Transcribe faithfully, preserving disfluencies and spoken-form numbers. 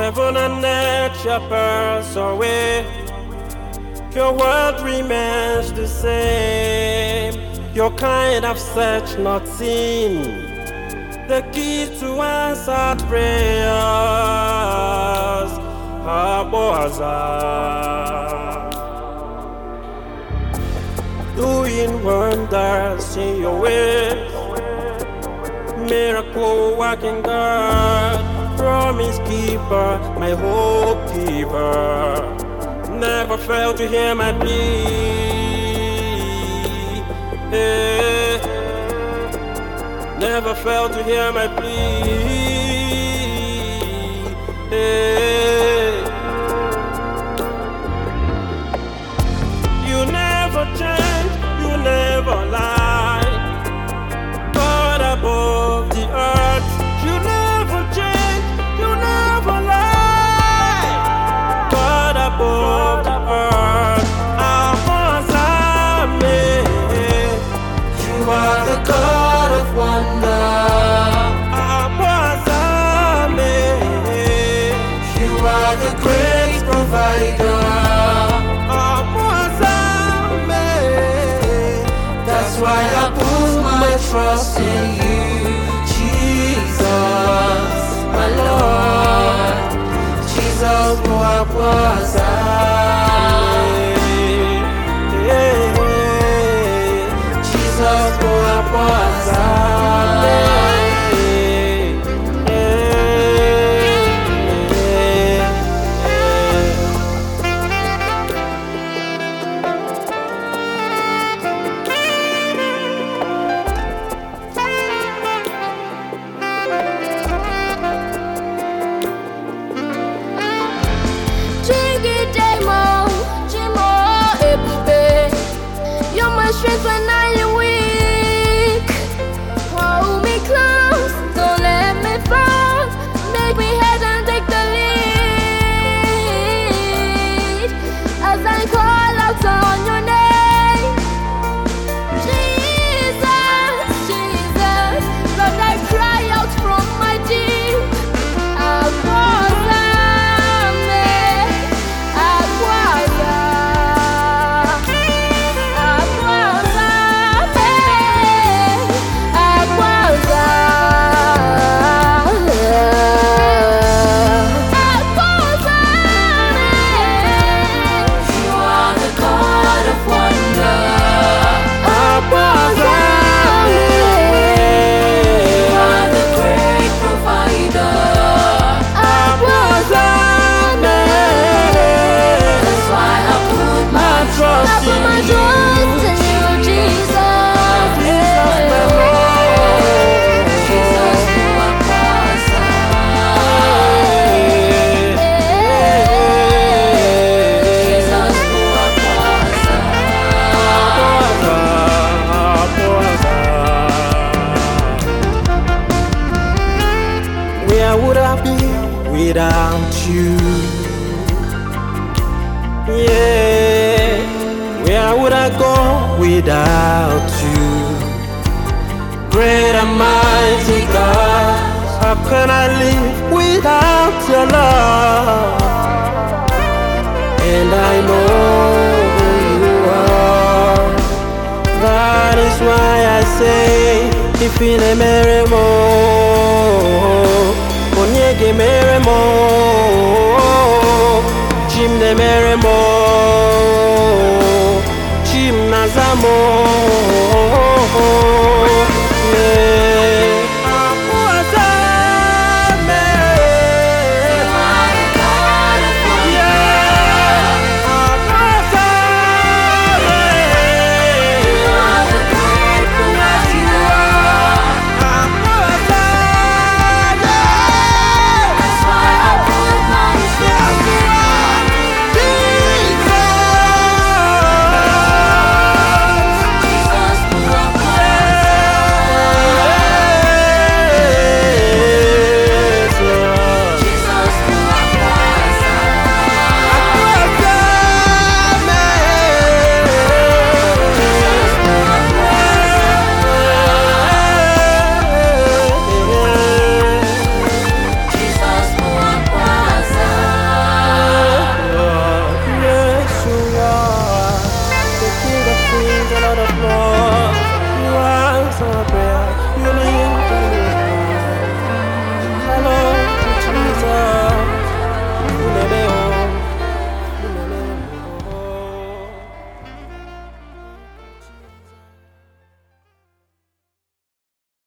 Heaven and earth shall pass away, your word remains the same. Your kind of search not seen, the key to answered prayers. Aboaza, doing wonders in your ways, miracle working God, promise keeper, my hope giver. Never fail to hear my plea. Hey. Never fail to hear my plea. Hey. You never change, you never lie. God above the earth, you never change, you never lie. God above the earth, Abazame. You are the God of wonder. Abazame. You are the great provider. Abazame. That's why I put my trust in you, Jesus, my Lord. Jesus, who I was. Jesus, who I was. Strength when I am weak, hold me close, don't let me fall, make me head and take the lead, as I call out on your name, Jesus, Jesus, Lord, I cry out from my deep, Abazame, Abazame. Where would I be without you? Yeah, where would I go without you? Great and mighty God, how can I live without your love? And I know who you are. That is why I say, if in a merry Onyege mere mo, Jim ne mere mo, Jim nazamo.